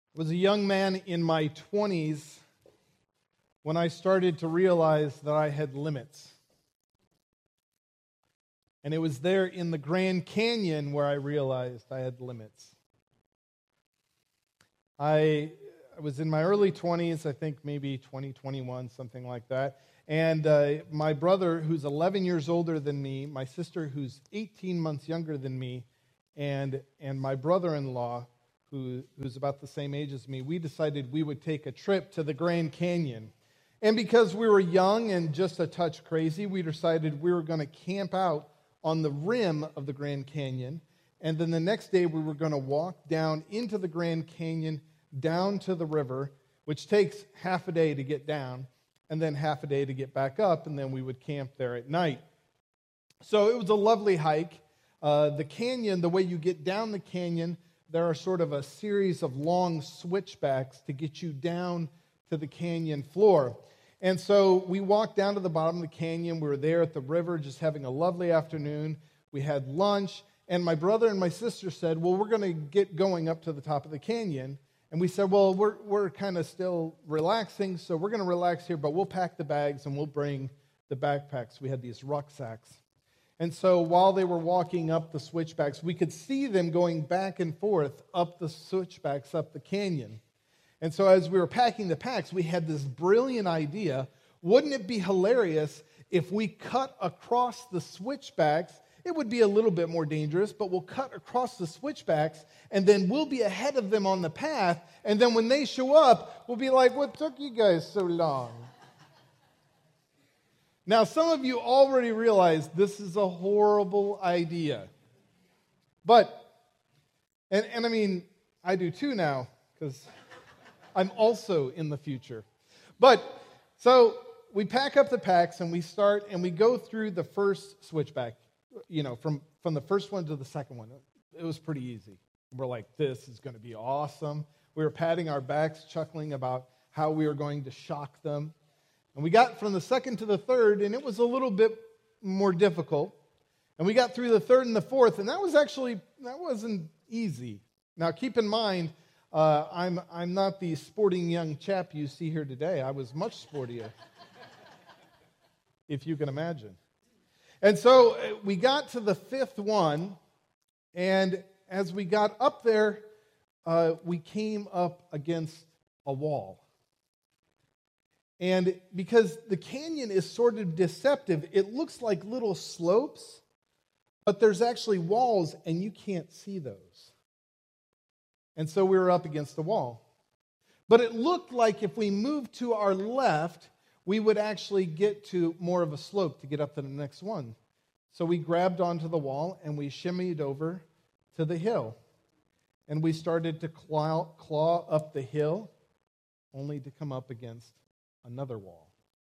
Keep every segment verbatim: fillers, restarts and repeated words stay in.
I was a young man in my twenties when I started to realize that I had limits. And it was there in the Grand Canyon where I realized I had limits. I, I was in my early twenties, I think maybe twenty, twenty-one, something like that. And uh, my brother, who's eleven years older than me, my sister, who's eighteen months younger than me, and, and my brother-in-law, who, who's about the same age as me, we decided we would take a trip to the Grand Canyon. And because we were young and just a touch crazy, we decided we were going to camp out on the rim of the Grand Canyon. And then the next day we were going to walk down into the Grand Canyon, down to the river, which takes half a day to get down, and then half a day to get back up, and then we would camp there at night. So it was a lovely hike. Uh, the canyon, the way you get down the canyon, there are sort of a series of long switchbacks to get you down to the canyon floor. And so we walked down to the bottom of the canyon. We were there at the river just having a lovely afternoon. We had lunch, and my brother and my sister said, well, we're going to get going up to the top of the canyon. And we said, well, we're we're kind of still relaxing, so we're going to relax here, but we'll pack the bags and we'll bring the backpacks. We had these rucksacks. And so while they were walking up the switchbacks, we could see them going back and forth up the switchbacks, up the canyon. And so as we were packing the packs, we had this brilliant idea. Wouldn't it be hilarious if we cut across the switchbacks? It would be a little bit more dangerous, but we'll cut across the switchbacks, and then we'll be ahead of them on the path, and then when they show up, we'll be like, what took you guys so long? Now, some of you already realize this is a horrible idea. But, and, and I mean, I do too now, because I'm also in the future. But, so we pack up the packs and we start and we go through the first switchback, you know, from, from the first one to the second one. It was pretty easy. We're like, this is going to be awesome. We were patting our backs, chuckling about how we were going to shock them. And we got from the second to the third, and it was a little bit more difficult. And we got through the third and the fourth, and that was actually, that wasn't easy. Now, keep in mind, uh, I'm I'm not the sporting young chap you see here today. I was much sportier, if you can imagine. And so uh, we got to the fifth one, and as we got up there, uh, we came up against a wall. And because the canyon is sort of deceptive, it looks like little slopes, but there's actually walls, and you can't see those. And so we were up against the wall. But it looked like if we moved to our left, we would actually get to more of a slope to get up to the next one. So we grabbed onto the wall, and we shimmied over to the hill. And we started to claw, claw up the hill, only to come up against another wall.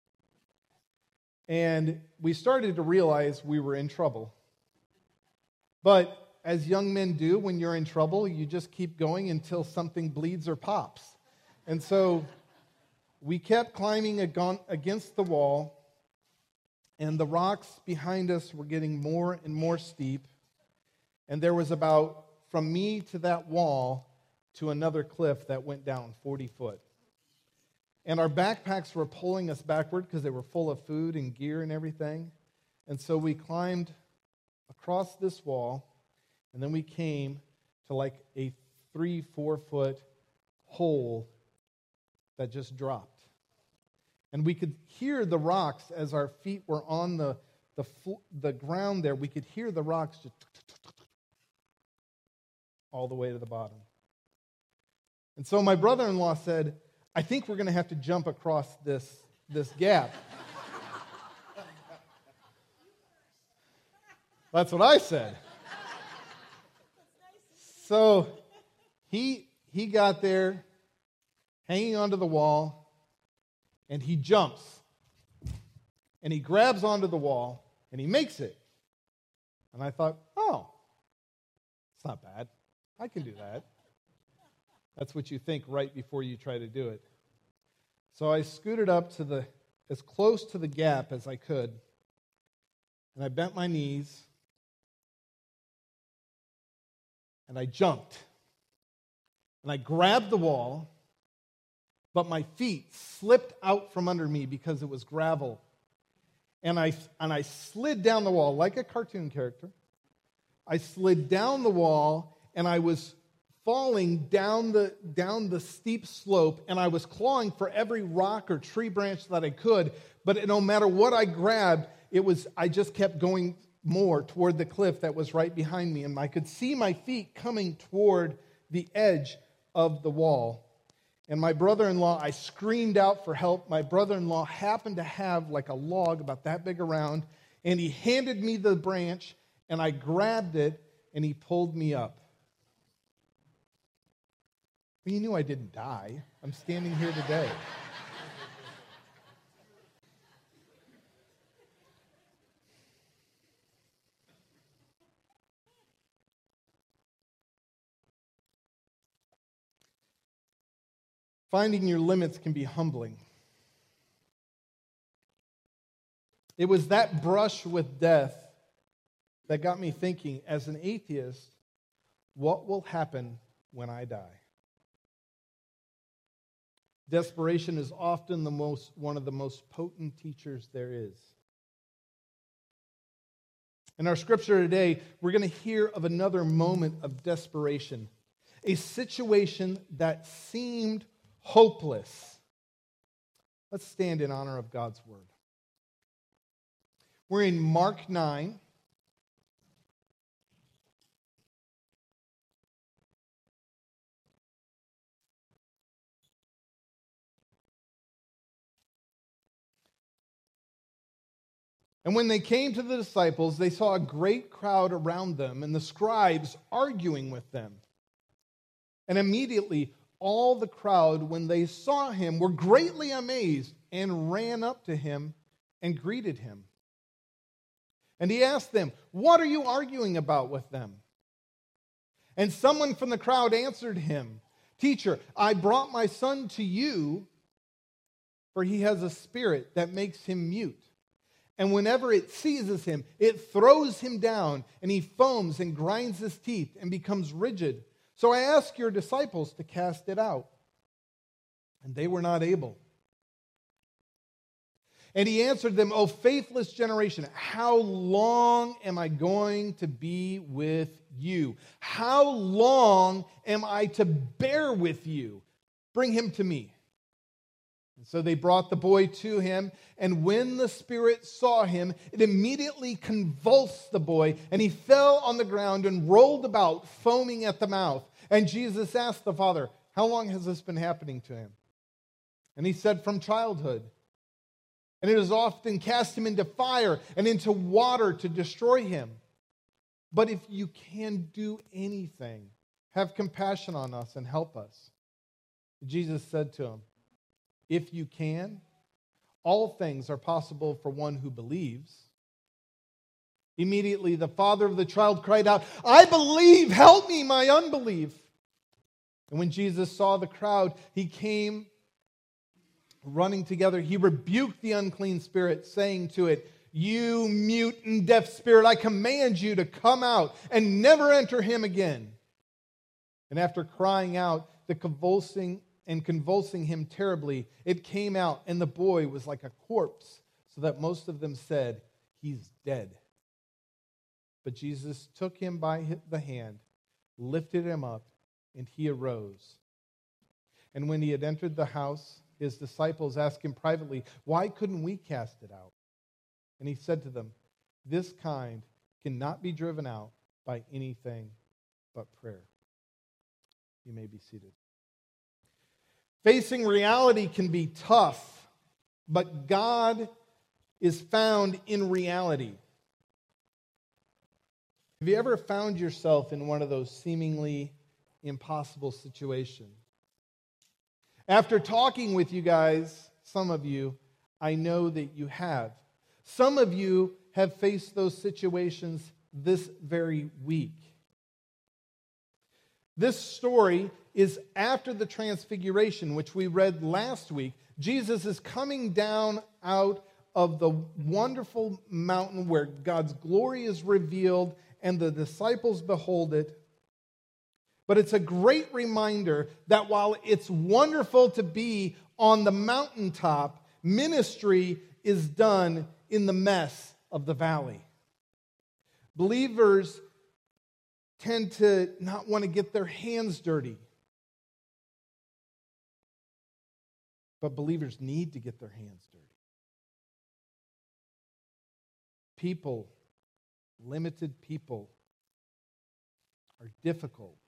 And we started to realize we were in trouble. But as young men do, when you're in trouble, you just keep going until something bleeds or pops. And so we kept climbing against the wall, and the rocks behind us were getting more and more steep. And there was about, from me to that wall, to another cliff that went down forty foot. And our backpacks were pulling us backward because they were full of food and gear and everything. And so we climbed across this wall, and then we came to like a three, four foot hole that just dropped. And we could hear the rocks as our feet were on the, the, the ground there. We could hear the rocks just all the way to the bottom. And so my brother-in-law said, I think we're going to have to jump across this, this gap. That's what I said. So he he got there, hanging onto the wall, and he jumps. And he grabs onto the wall, and he makes it. And I thought, oh, it's not bad. I can do that. That's what you think right before you try to do it. So I scooted up to the as close to the gap as I could, and I bent my knees, and I jumped. and I grabbed the wall, but my feet slipped out from under me because it was gravel. And I, and I slid down the wall like a cartoon character. I slid down the wall, and I was falling down the, down the steep slope, and I was clawing for every rock or tree branch that I could, but no matter what I grabbed, it was I just kept going more toward the cliff that was right behind me, and I could see my feet coming toward the edge of the wall. And my brother-in-law, I screamed out for help. My brother-in-law happened to have like a log about that big around, and he handed me the branch, and I grabbed it, and he pulled me up. But he knew I didn't die. I'm standing here today. Finding your limits can be humbling. It was that brush with death that got me thinking, as an atheist, what will happen when I die? Desperation is often the most, one of the most potent teachers there is. In our scripture today, we're going to hear of another moment of desperation, a situation that seemed hopeless. Let's stand in honor of God's word. We're in Mark nine. And when they came to the disciples, they saw a great crowd around them and the scribes arguing with them. And immediately all the crowd, when they saw him, were greatly amazed and ran up to him and greeted him. And he asked them, "What are you arguing about with them?" And someone from the crowd answered him, "Teacher, I brought my son to you, for he has a spirit that makes him mute. And whenever it seizes him, it throws him down, and he foams and grinds his teeth and becomes rigid. So I asked your disciples to cast it out, and they were not able." And he answered them, "O faithless generation, how long am I going to be with you? How long am I to bear with you? Bring him to me." And so they brought the boy to him, and when the spirit saw him, it immediately convulsed the boy, and he fell on the ground and rolled about, foaming at the mouth. And Jesus asked the father, "How long has this been happening to him?" And he said, "From childhood. And it has often cast him into fire and into water to destroy him. But if you can do anything, have compassion on us and help us." Jesus said to him, "If you can, all things are possible for one who believes." Immediately the father of the child cried out, "I believe, help me, my unbelief." And when Jesus saw the crowd, he came running together. He rebuked the unclean spirit, saying to it, "You mute and deaf spirit, I command you to come out and never enter him again." And after crying out, the convulsing and convulsing him terribly, it came out, and the boy was like a corpse, so that most of them said, "He's dead." But Jesus took him by the hand, lifted him up, and he arose. And when he had entered the house, his disciples asked him privately, "Why couldn't we cast it out?" And he said to them, "This kind cannot be driven out by anything but prayer." You may be seated. Facing reality can be tough, but God is found in reality. Have you ever found yourself in one of those seemingly impossible situations? After talking with you guys, some of you, I know that you have. Some of you have faced those situations this very week. This story is after the transfiguration, which we read last week. Jesus is coming down out of the wonderful mountain where God's glory is revealed and the disciples behold it. But it's a great reminder that while it's wonderful to be on the mountaintop, ministry is done in the mess of the valley. Believers tend to not want to get their hands dirty. But believers need to get their hands dirty. People, limited people, are difficult.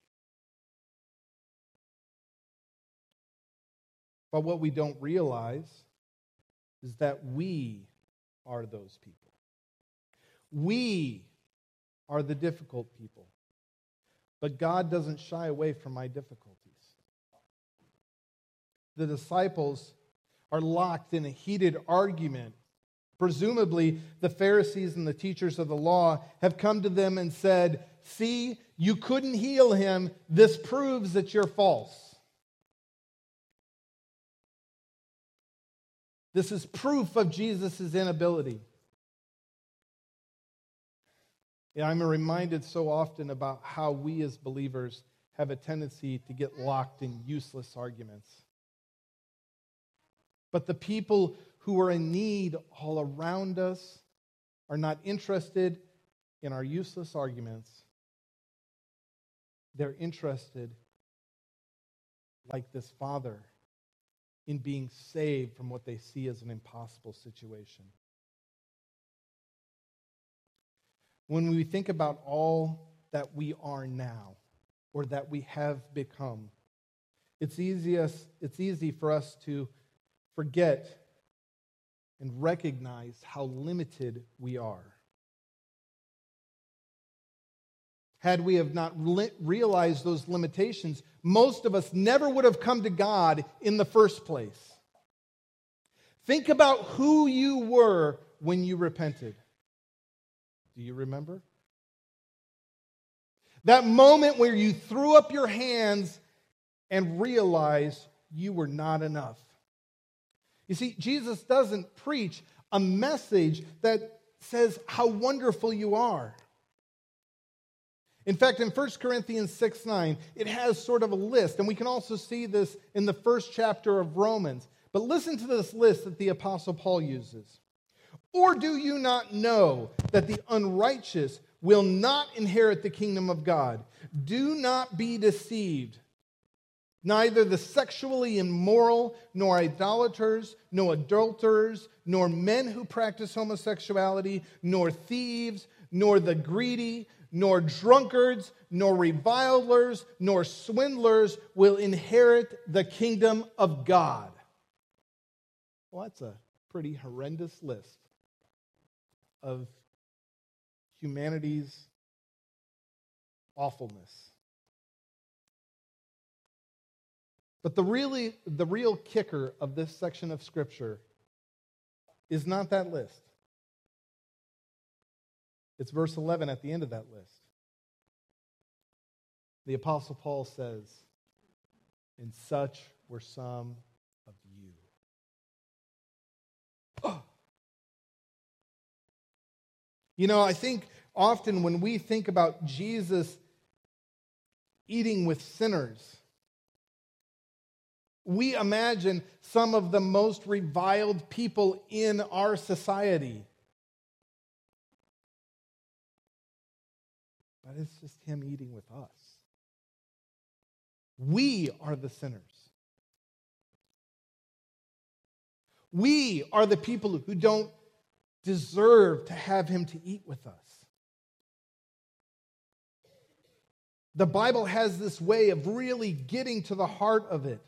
But what we don't realize is that we are those people. We are the difficult people. But God doesn't shy away from my difficulties. The disciples are locked in a heated argument. Presumably, the Pharisees and the teachers of the law have come to them and said, "See, you couldn't heal him. This proves that you're false. This is proof of Jesus' inability." And I'm reminded so often about how we as believers have a tendency to get locked in useless arguments. But the people who are in need all around us are not interested in our useless arguments. They're interested, like this father, in being saved from what they see as an impossible situation. When we think about all that we are now, or that we have become, it's easiest, it's easy for us to forget and recognize how limited we are. Had we have not realized those limitations, most of us never would have come to God in the first place. Think about who you were when you repented. Do you remember? That moment where you threw up your hands and realized you were not enough. You see, Jesus doesn't preach a message that says how wonderful you are. In fact, in First Corinthians six nine, it has sort of a list, and we can also see this in the first chapter of Romans. But listen to this list that the Apostle Paul uses. "Or do you not know that the unrighteous will not inherit the kingdom of God? Do not be deceived. Neither the sexually immoral, nor idolaters, nor adulterers, nor men who practice homosexuality, nor thieves, nor the greedy, nor drunkards, nor revilers, nor swindlers will inherit the kingdom of God." Well, that's a pretty horrendous list of humanity's awfulness. But the really, the real kicker of this section of Scripture is not that list. It's verse eleven at the end of that list. The Apostle Paul says, "And such were some of you." Oh. You know, I think often when we think about Jesus eating with sinners, we imagine some of the most reviled people in our society. But it's just him eating with us. We are the sinners. We are the people who don't deserve to have him to eat with us. The Bible has this way of really getting to the heart of it.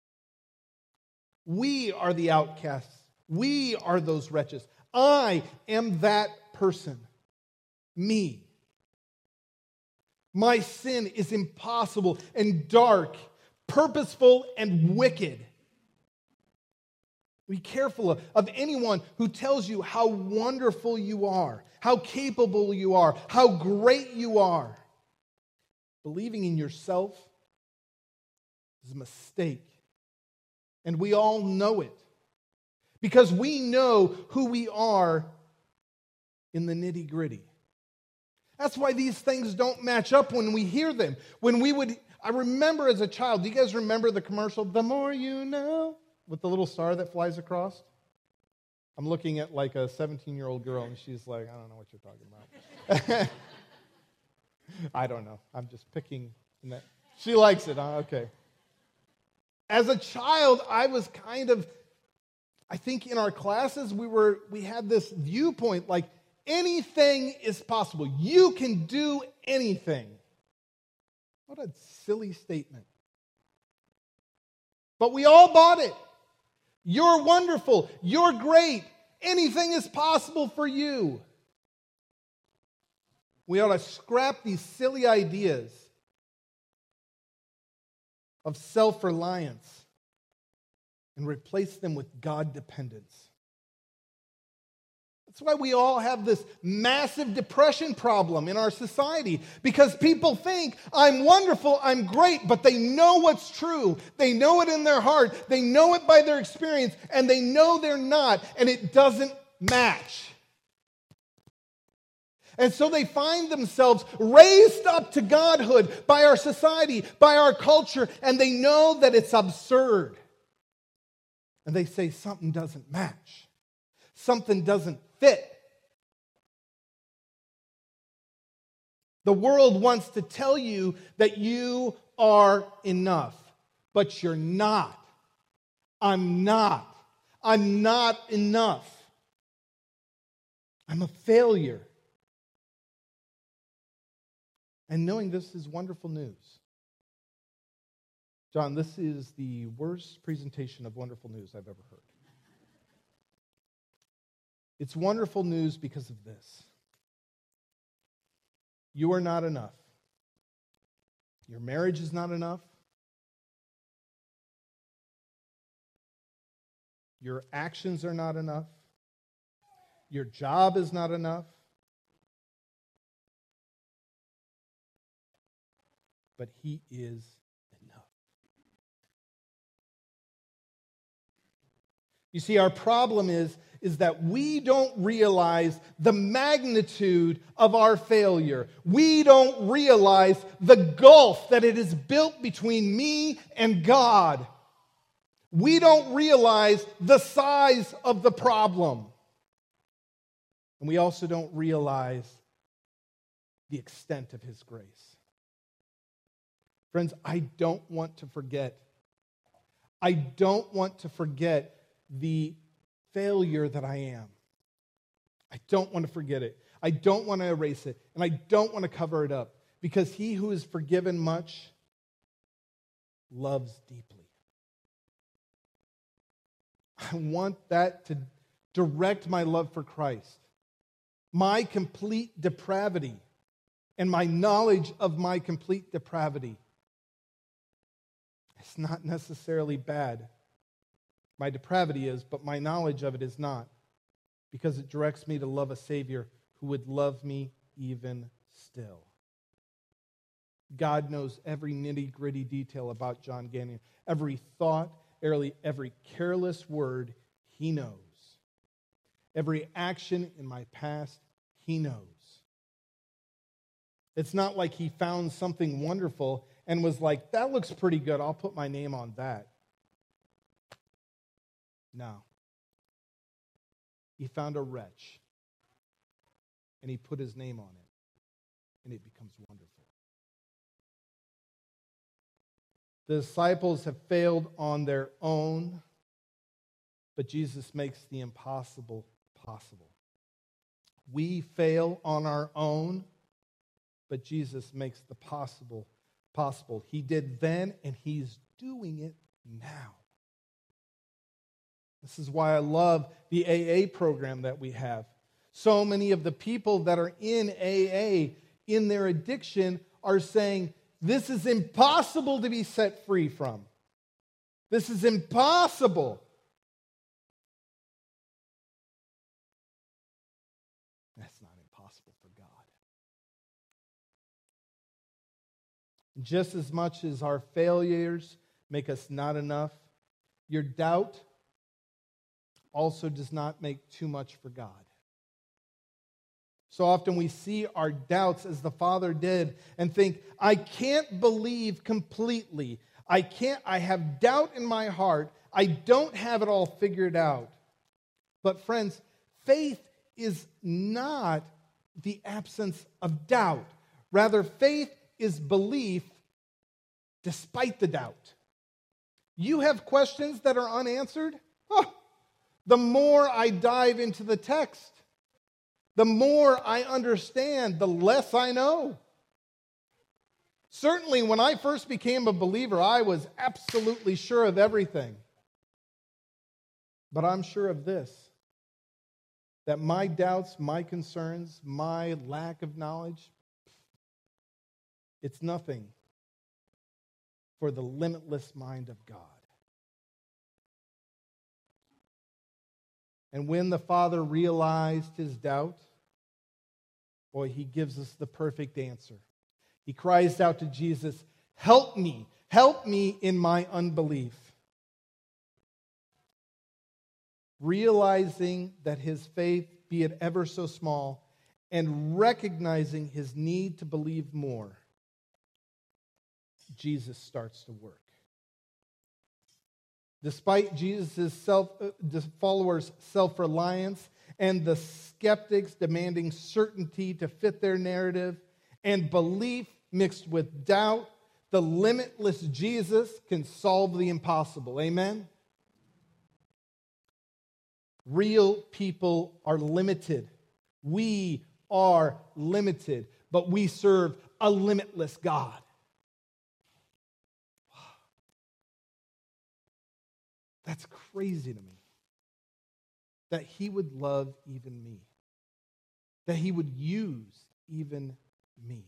We are the outcasts. We are those wretches. I am that person. Me. My sin is impossible and dark, purposeful and wicked. Be careful of, of anyone who tells you how wonderful you are, how capable you are, how great you are. Believing in yourself is a mistake. And we all know it. Because we know who we are in the nitty-gritty. That's why these things don't match up when we hear them. When we would I remember as a child, do you guys remember the commercial, The More You Know, with the little star that flies across? I'm looking at like a seventeen-year-old girl, and she's like, I don't know what you're talking about. I don't know. I'm just picking. In that. She likes it. Huh? Okay. As a child, I was kind of, I think in our classes, we were we had this viewpoint like anything is possible. You can do anything. What a silly statement. But we all bought it. You're wonderful. You're great. Anything is possible for you. We ought to scrap these silly ideas of self-reliance and replace them with God dependence. That's why we all have this massive depression problem in our society, because people think, I'm wonderful, I'm great, but they know what's true. They know it in their heart. They know it by their experience, and they know they're not, and it doesn't match. And so they find themselves raised up to godhood by our society, by our culture, and they know that it's absurd. And they say something doesn't match. Something doesn't fit. The world wants to tell you that you are enough, but you're not. I'm not. I'm not enough. I'm a failure. And knowing this is wonderful news. John, this is the worst presentation of wonderful news I've ever heard. It's wonderful news because of this. You are not enough. Your marriage is not enough. Your actions are not enough. Your job is not enough. But He is enough. You see, our problem is, is that we don't realize the magnitude of our failure. We don't realize the gulf that it is built between me and God. We don't realize the size of the problem. And we also don't realize the extent of His grace. Friends, I don't want to forget. I don't want to forget the failure that I am. I don't want to forget it. I don't want to erase it. And I don't want to cover it up. Because he who is forgiven much loves deeply. I want that to direct my love for Christ. My complete depravity and my knowledge of my complete depravity. It's not necessarily bad. My depravity is, but my knowledge of it is not, because it directs me to love a Savior who would love me even still. God knows every nitty-gritty detail about John Gagnon. Every thought, every, every careless word, He knows. Every action in my past, He knows. It's not like He found something wonderful and was like, that looks pretty good, I'll put my name on that. No. He found a wretch, and He put His name on it, and it becomes wonderful. The disciples have failed on their own, but Jesus makes the impossible possible. We fail on our own, but Jesus makes the possible possible. He did then, and He's doing it now. This is why I love the A A program that we have. So many of the people that are in A A, in their addiction, are saying, this is impossible to be set free from. This is impossible. That's not impossible for God. Just as much as our failures make us not enough, your doubt also does not make too much for God. So often we see our doubts as the Father did and think, I can't believe completely. I can't, I have doubt in my heart. I don't have it all figured out. But friends, faith is not the absence of doubt. Rather, faith is belief despite the doubt. You have questions that are unanswered? Oh, the more I dive into the text, the more I understand, the less I know. Certainly, when I first became a believer, I was absolutely sure of everything. But I'm sure of this, that my doubts, my concerns, my lack of knowledge, it's nothing for the limitless mind of God. And when the Father realized his doubt, boy, he gives us the perfect answer. He cries out to Jesus, help me, help me in my unbelief. Realizing that his faith, be it ever so small, and recognizing his need to believe more, Jesus starts to work. Despite Jesus' self, uh, followers' self-reliance and the skeptics demanding certainty to fit their narrative and belief mixed with doubt, the limitless Jesus can solve the impossible. Amen? Real people are limited. We are limited, but we serve a limitless God. That's crazy to me. That he would love even me. That he would use even me.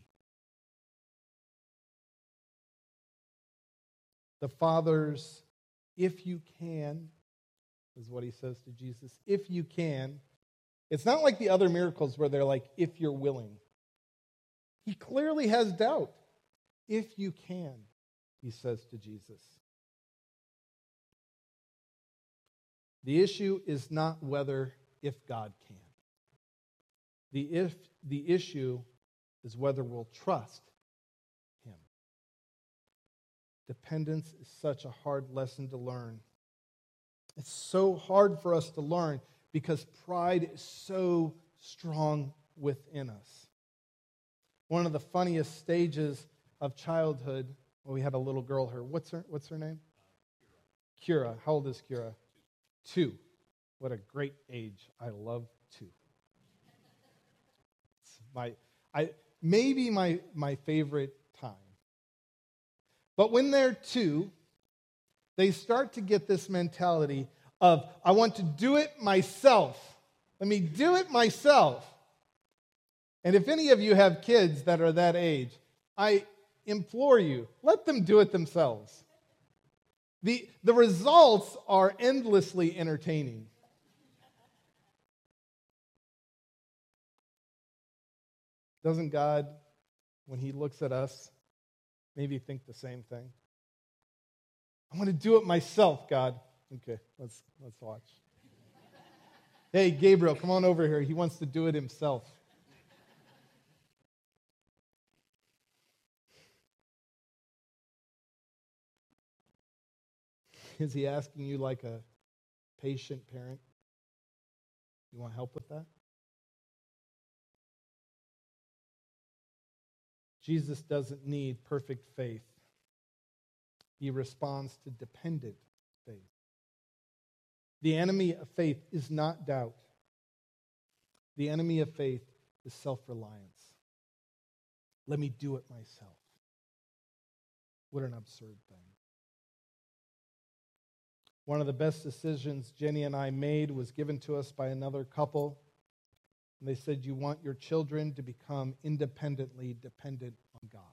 The Father's, if you can, is what he says to Jesus. If you can. It's not like the other miracles where they're like, if you're willing. He clearly has doubt. If you can, he says to Jesus. The issue is not whether, if God can. The if the issue is whether we'll trust him. Dependence is such a hard lesson to learn. It's so hard for us to learn because pride is so strong within us. One of the funniest stages of childhood, well, we had a little girl, her, what's her, what's her name? Kira. How old is Kira? Two. What a great age. I love two. It's my, I, maybe my, my favorite time. But when they're two, they start to get this mentality of, I want to do it myself. Let me do it myself. And if any of you have kids that are that age, I implore you, let them do it themselves. The, the results are endlessly entertaining. Doesn't God, when he looks at us, maybe think the same thing? I want to do it myself, God. Okay, let's let's watch. Hey, Gabriel, come on over here. He wants to do it himself. Is he asking you like a patient parent? You want help with that? Jesus doesn't need perfect faith. He responds to dependent faith. The enemy of faith is not doubt. The enemy of faith is self-reliance. Let me do it myself. What an absurd thing. One of the best decisions Jenny and I made was given to us by another couple. And they said, you want your children to become independently dependent on God.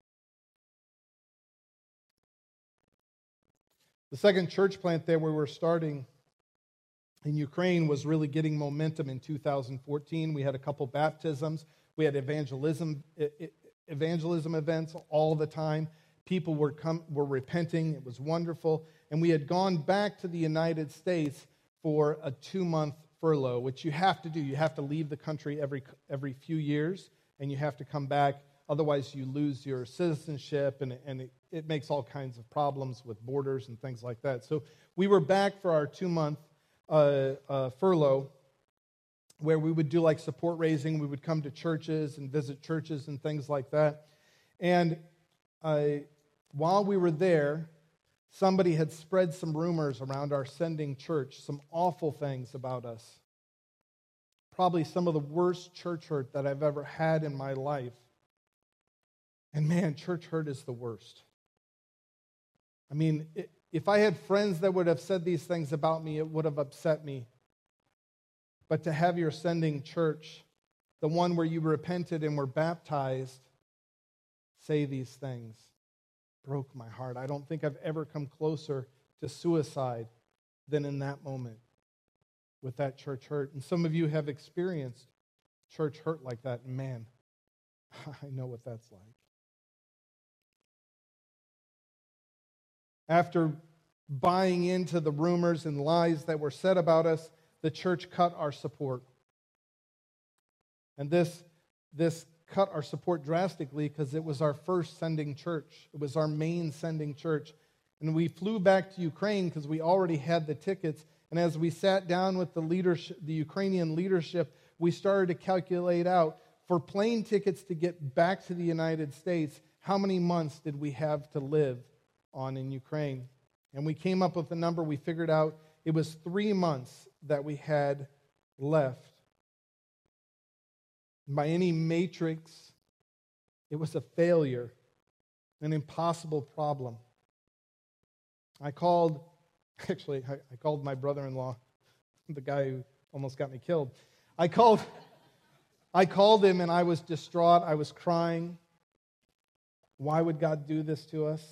The second church plant there where we're starting in Ukraine was really getting momentum in two thousand fourteen. We had a couple baptisms. We had evangelism evangelism events all the time. People were come, were repenting. It was wonderful. And we had gone back to the United States for a two-month furlough, which you have to do. You have to leave the country every every few years, and you have to come back. Otherwise, you lose your citizenship, and, and it, it makes all kinds of problems with borders and things like that. So we were back for our two-month uh, uh, furlough, where we would do like support raising. We would come to churches and visit churches and things like that. And uh, while we were there, somebody had spread some rumors around our sending church, some awful things about us. Probably some of the worst church hurt that I've ever had in my life. And man, church hurt is the worst. I mean, if I had friends that would have said these things about me, it would have upset me. But to have your sending church, the one where you repented and were baptized, say these things, broke my heart. I don't think I've ever come closer to suicide than in that moment with that church hurt. And some of you have experienced church hurt like that. And man, I know what that's like. After buying into the rumors and lies that were said about us, the church cut our support. And this, this cut our support drastically because it was our first sending church. It was our main sending church. And we flew back to Ukraine because we already had the tickets. And as we sat down with the leadership, the Ukrainian leadership, we started to calculate out for plane tickets to get back to the United States, how many months did we have to live on in Ukraine? And we came up with a number. We figured out it was three months that we had left. By any matrix, it was a failure, an impossible problem. I called, actually, I, I called my brother-in-law, the guy who almost got me killed. I called, I called him and I was distraught. I was crying. Why would God do this to us?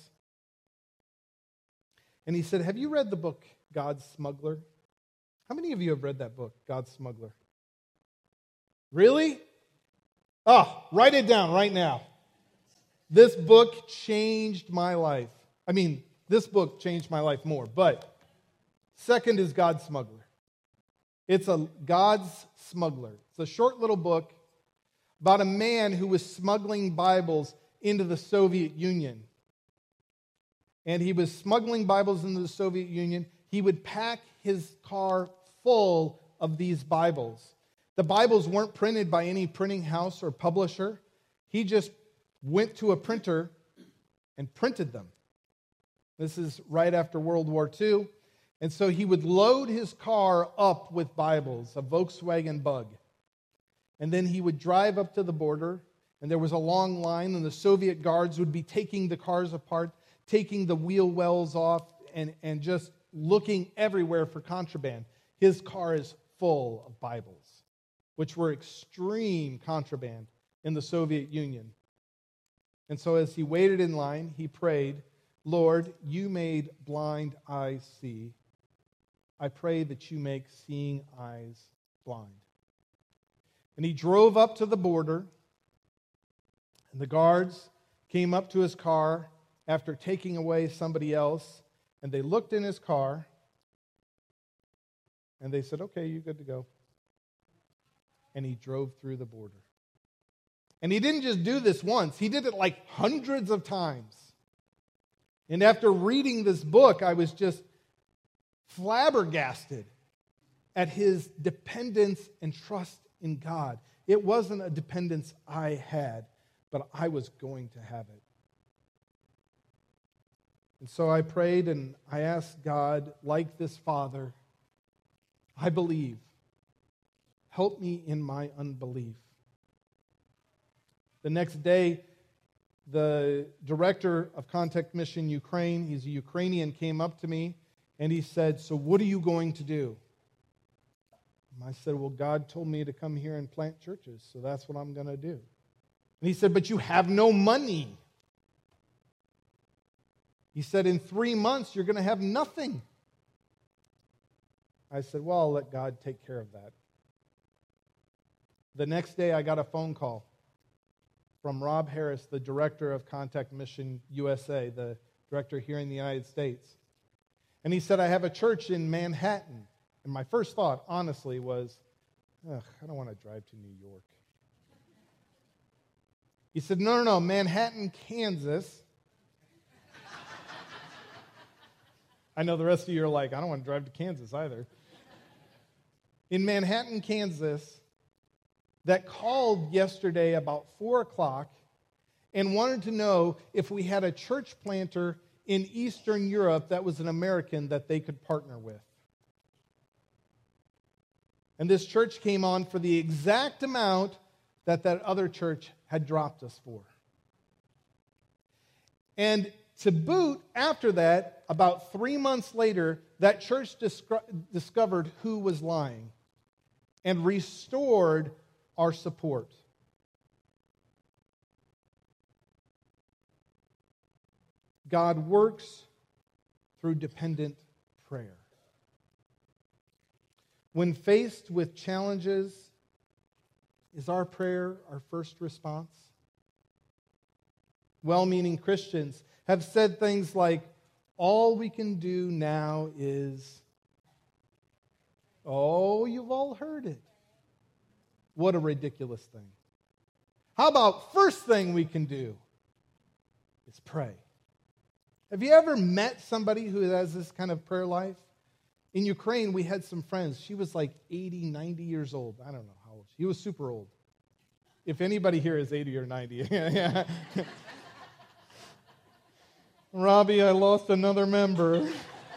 And he said, have you read the book, God's Smuggler? How many of you have read that book, God's Smuggler? Really? Oh, write it down right now. This book changed my life. I mean, this book changed my life more, but second is God's Smuggler. It's a God's Smuggler. It's a short little book about a man who was smuggling Bibles into the Soviet Union. And he was smuggling Bibles into the Soviet Union. He would pack his car full of these Bibles. The Bibles weren't printed by any printing house or publisher. He just went to a printer and printed them. This is right after World War Two. And so he would load his car up with Bibles, a Volkswagen Bug. And then he would drive up to the border, and there was a long line, and the Soviet guards would be taking the cars apart, taking the wheel wells off, and, and just looking everywhere for contraband. His car is full of Bibles, which were extreme contraband in the Soviet Union. And so as he waited in line, he prayed, Lord, you made blind eyes see. I pray that you make seeing eyes blind. And he drove up to the border, and the guards came up to his car after taking away somebody else, and they looked in his car, and they said, okay, you're good to go. And he drove through the border. And he didn't just do this once. He did it like hundreds of times. And after reading this book, I was just flabbergasted at his dependence and trust in God. It wasn't a dependence I had, but I was going to have it. And so I prayed and I asked God, like this father, I believe. Help me in my unbelief. The next day, the director of Contact Mission Ukraine, he's a Ukrainian, came up to me and he said, so what are you going to do? And I said, well, God told me to come here and plant churches, so that's what I'm going to do. And he said, but you have no money. He said, in three months, you're going to have nothing. I said, well, I'll let God take care of that. The next day, I got a phone call from Rob Harris, the director of Contact Mission U S A, the director here in the United States. And he said, I have a church in Manhattan And my first thought, honestly, was, ugh, I don't want to drive to New York. He said, no, no, no, Manhattan, Kansas. I know the rest of you are like, I don't want to drive to Kansas either. In Manhattan, Kansas, that called yesterday about four o'clock and wanted to know if we had a church planter in Eastern Europe that was an American that they could partner with. And this church came on for the exact amount that that other church had dropped us for. And to boot, after that, about three months later, that church discro- discovered who was lying and restored our support. God works through dependent prayer. When faced with challenges, is our prayer our first response? Well-meaning Christians have said things like, all we can do now is, oh, you've all heard it. What a ridiculous thing. How about first thing we can do is pray? Have you ever met somebody who has this kind of prayer life? In Ukraine, we had some friends. She was like eighty, ninety years old. I don't know how old. She was super old. If anybody here is eighty or ninety. Yeah. Robbie, I lost another member. This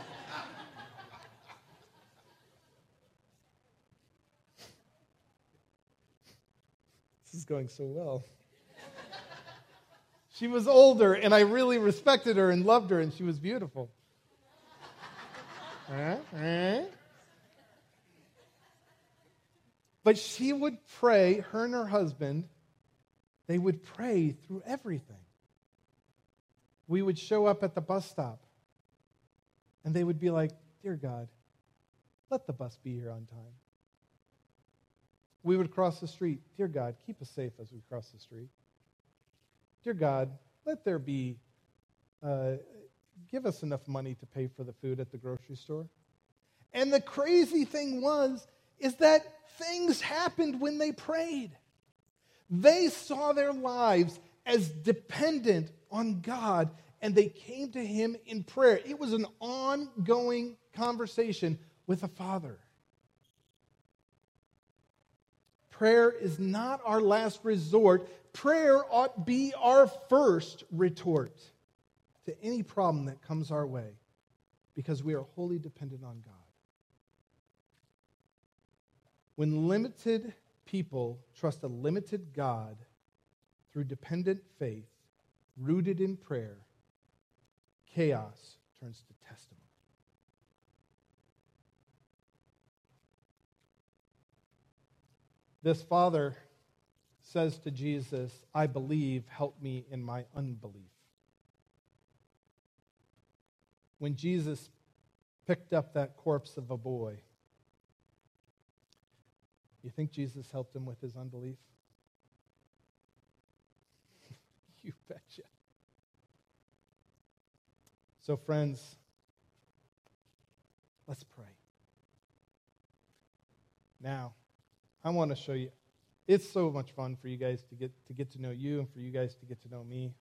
is going so well. She was older, and I really respected her and loved her, and she was beautiful. Uh, uh. But she would pray, her and her husband, they would pray through everything. We would show up at the bus stop, and they would be like, dear God, let the bus be here on time. We would cross the street. Dear God, keep us safe as we cross the street. Dear God, let there be, uh, give us enough money to pay for the food at the grocery store. And the crazy thing was, is that things happened when they prayed. They saw their lives as dependent on God, and they came to Him in prayer. It was an ongoing conversation with a Father. Prayer is not our last resort. Prayer ought be our first retort to any problem that comes our way, because we are wholly dependent on God. When limited people trust a limited God through dependent faith, rooted in prayer, chaos turns to testimony. This father says to Jesus, I believe, help me in my unbelief. When Jesus picked up that corpse of a boy, you think Jesus helped him with his unbelief? You betcha. So friends, let's pray. Now, I want to show you. It's so much fun for you guys to get to get to know you and for you guys to get to know me.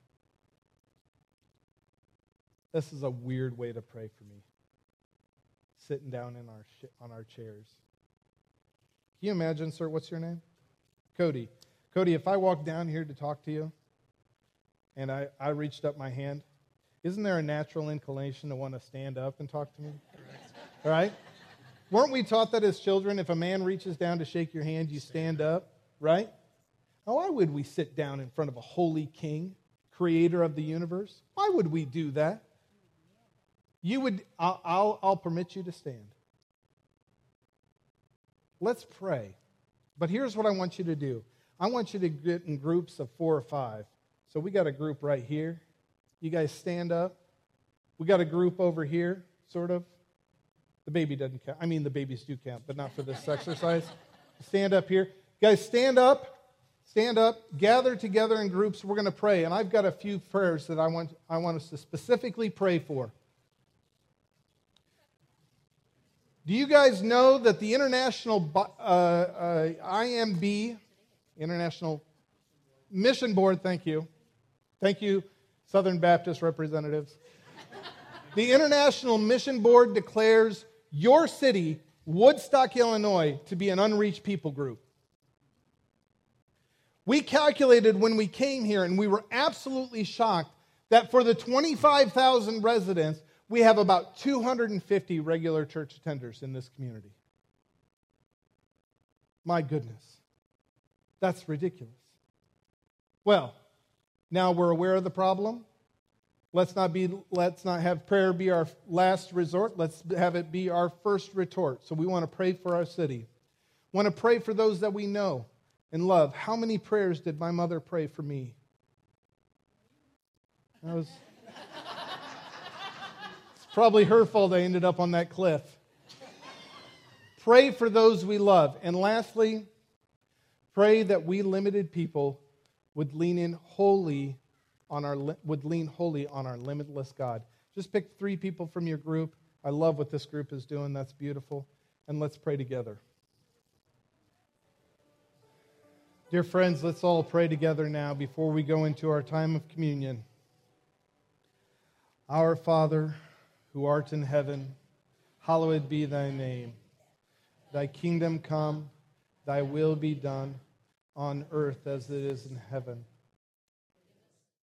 This is a weird way to pray for me. Sitting down in our sh- on our chairs. Can you imagine, sir, what's your name? Cody. Cody, if I walked down here to talk to you and I, I reached up my hand, isn't there a natural inclination to want to stand up and talk to me? Right? Weren't we taught that as children? If a man reaches down to shake your hand, you stand up, right? Now, why would we sit down in front of a holy king, creator of the universe? Why would we do that? You would, I'll, I'll, I'll permit you to stand. Let's pray. But here's what I want you to do. I want you to get in groups of four or five. So we got a group right here. You guys stand up. We got a group over here, sort of. The baby doesn't count. I mean, the babies do count, but not for this exercise. Stand up here. Guys, stand up. Stand up. Gather together in groups. We're going to pray. And I've got a few prayers that I want, I want us to specifically pray for. Do you guys know that the International uh, uh, I M B, International Mission Board, thank you. Thank you, Southern Baptist representatives. The International Mission Board declares your city, Woodstock, Illinois, to be an unreached people group. We calculated when we came here, and we were absolutely shocked that for the twenty-five thousand residents, we have about two hundred fifty regular church attenders in this community. My goodness. That's ridiculous. Well, now we're aware of the problem. Let's not be let's not have prayer be our last resort. Let's have it be our first retort. So we want to pray for our city. Want to pray for those that we know and love. How many prayers did my mother pray for me? That was It's probably her fault I ended up on that cliff. Pray for those we love. And lastly, pray that we limited people would lean in wholly on our would lean wholly on our limitless God. Just pick three people from your group. I love what this group is doing. That's beautiful. And let's pray together. Dear friends, let's all pray together now before we go into our time of communion. Our Father, who art in heaven, hallowed be thy name. Thy kingdom come, thy will be done, on earth as it is in heaven.